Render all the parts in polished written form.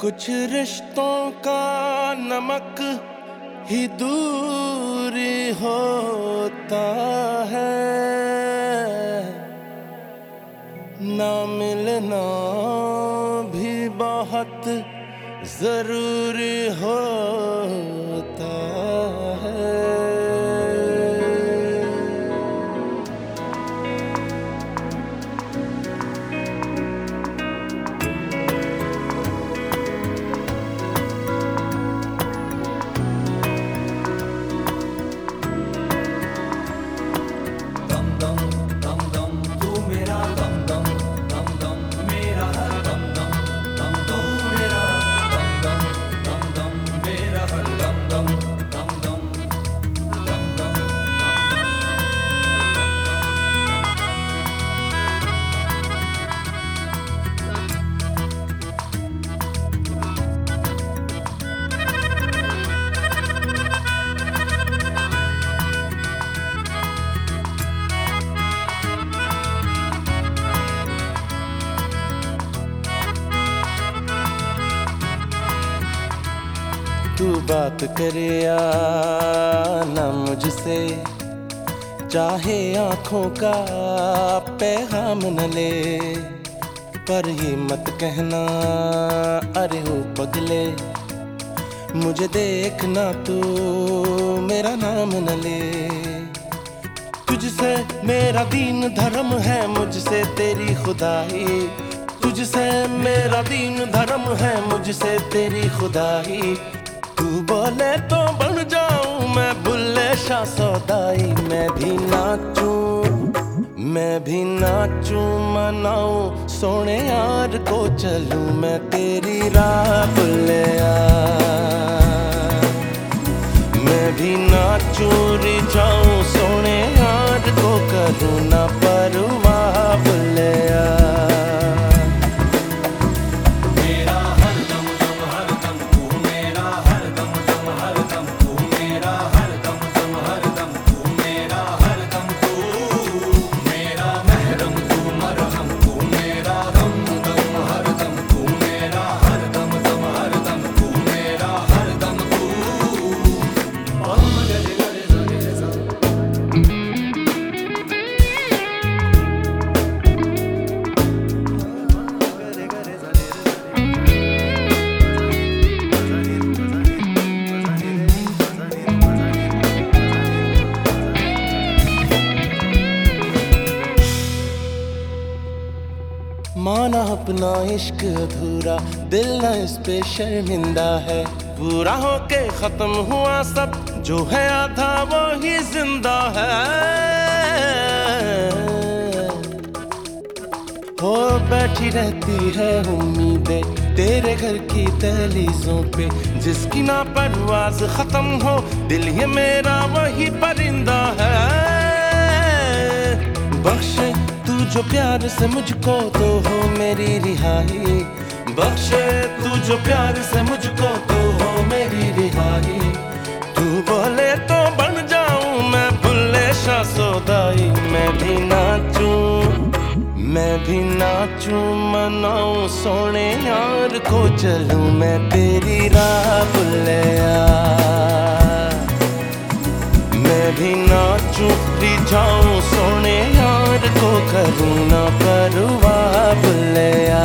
कुछ रिश्तों का नमक ही दूरी होता है, ना मिलना भी बहुत जरूरी होता है। तू बात करे या ना मुझसे, चाहे आँखों का पैगाम न ले, पर ये मत कहना अरे हो पगले, मुझे देखना तू मेरा नाम न ले। तुझसे मेरा दीन धर्म है, मुझसे तेरी खुदाई, तुझसे मेरा दीन धर्म है, मुझसे तेरी खुदाई। तू बोले तो बन जाऊं मैं बुल्ले शाह सौदाई, मैं भी नाचूं मनाऊं सोने यार को चलूं मैं तेरी राह बुल्लिया। मैं भी नाचूं रिझाऊं सोने यार को करूं ना परवाह बुल्लिया। माना अपना इश्क अधूरा, दिल न इस पे शर्मिंदा है, पूरा होके खत्म हुआ सब, जो है आधा वो ही जिंदा है। हो बैठी रहती है उम्मीदें तेरे घर की दहलीजों पे, जिसकी ना परवाज खत्म हो, दिल ये मेरा वही परिंदा है। बख्शे तू जो प्यार से मुझको तो हो मेरी रिहाई, बख्शे तू जो प्यार से मुझको तो हो मेरी रिहाई। तू बोले तो बन जाऊं मैं बुल्ले शाह सौदाई, मैं भी नाचूं मनाऊं सोने यार को चलूं मैं तेरी राह बुल्लिया। मैं भी नाचूं रिझाऊं सोने यार को करूं ना परवाह बुल्लिया।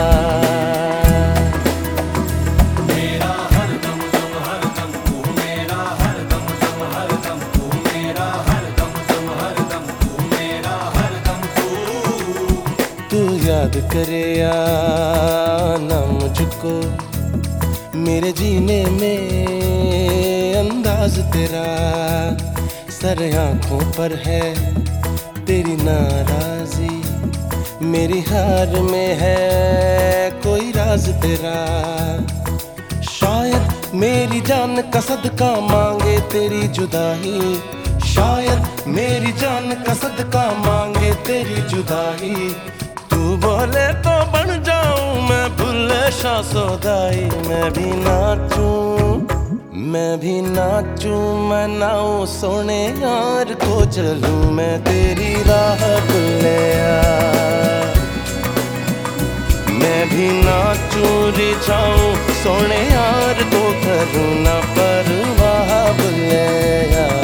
मेरा हर दम दम हर दम तू मेरा हर दम दम हर दम तू मेरा हर दम दम हर दम तू मेरा हर दम तू याद करे या ना मुझको, मेरे जीने में अंदाज तेरा, सर आँखों पर है तेरी नाराजी, मेरी हार में है कोई राज तेरा। शायद मेरी जान का सदका मांगे तेरी जुदाई, शायद मेरी जान का सदका मांगे तेरी जुदाई। तू बोले तो बन जाऊं मैं बुल्ले शाह सौदाई, मैं भी नाचूं मनाऊं सोने यार को चलूं मैं तेरी राह बुल्लिया। मैं भी नाचूं रिझाऊं सोने यार तो करूँ ना परवाह बुले यार।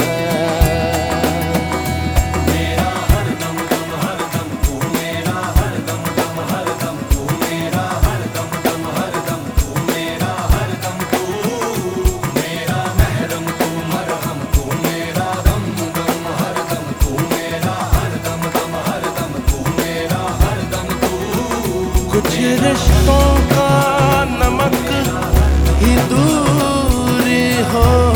मेरा हर दम दम हर दम तू मेरा हर दम दम हर दम तू मेरा हर दम दम हर दम तू मेरा हर दम तू मेरा महरम तू मरहम तू मेरा दम दम हर दम तू मेरा हर दम दम हर दम तू मेरा हर दम तू। कुछ रिश्तों का नमक ही दूरी हो